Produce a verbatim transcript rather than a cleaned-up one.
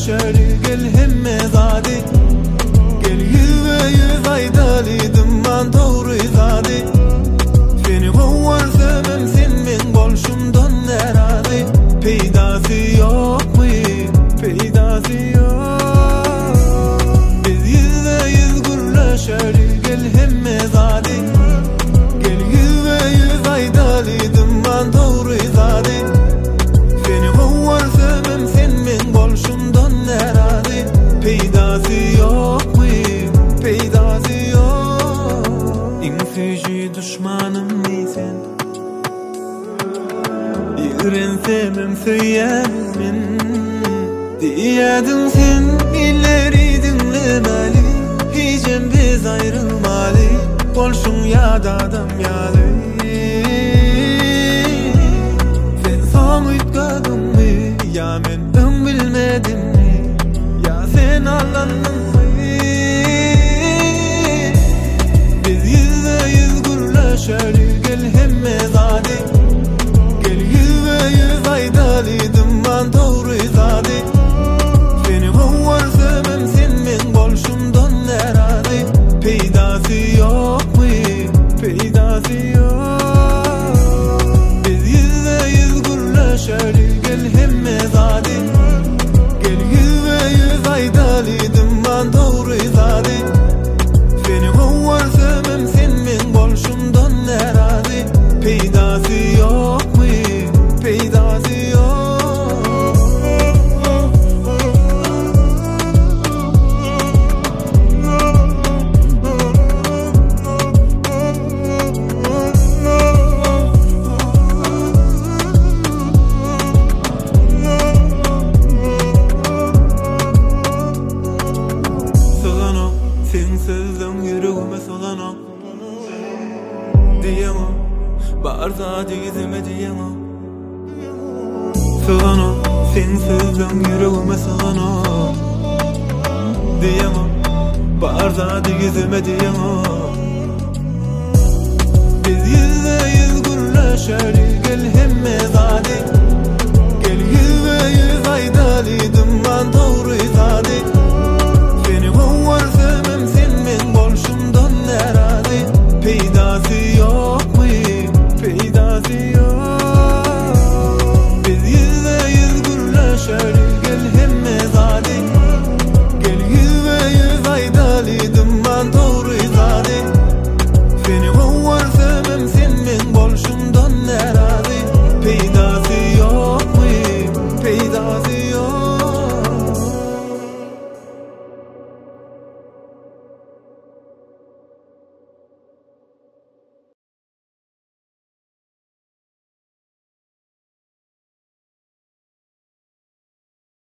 gülleşeri gel hemme zadi. Gel yüve yüv aydalıydım man doğru zadi. Seni kovarsam sen men bolşumdan neradi. Peydası yok mu? Peydası yok. Biz yüve yüv gülleşeri gel hemme zadi. Gel yüve yüv aydalıydım man doğru zadi. Seni kovarsam sen men bolşumdan neradi. Peydası yok mu? Peydası yok. En feci düşmanım neysen? Yürensem söylemin diyedin sen ileri dinlemeli. Hicem biz ayrılmalı. Bolşun ya da adam yalı. Sen son ütgadın mı? Ya men ön bilmedim mi? Ya sen allandın mı? Biz yüze yüz gülleşeri gel hemme zadi. Gel yüve yüz aydalıydım man doğru zadi. Seni kovarsam sen men bolşumdan neradi. Peydası yok mu? Peydası yok. Biz yüze yüz gülleşeri gel hemme zadi. Gel yüve yüz aydalıydım man doğru zadi. Seni kovarsam sen men bolşumdan neradi. Peydası yok mu? Peydası yok. Solano, sen sözden yüreğime solano. Diyemem, barza dizime diyemem. Solano, sen sözden yüreğime solano. Diyemem, barza dizime diyemem. Biz yüze yüz gülleşeri gel hemme zadi.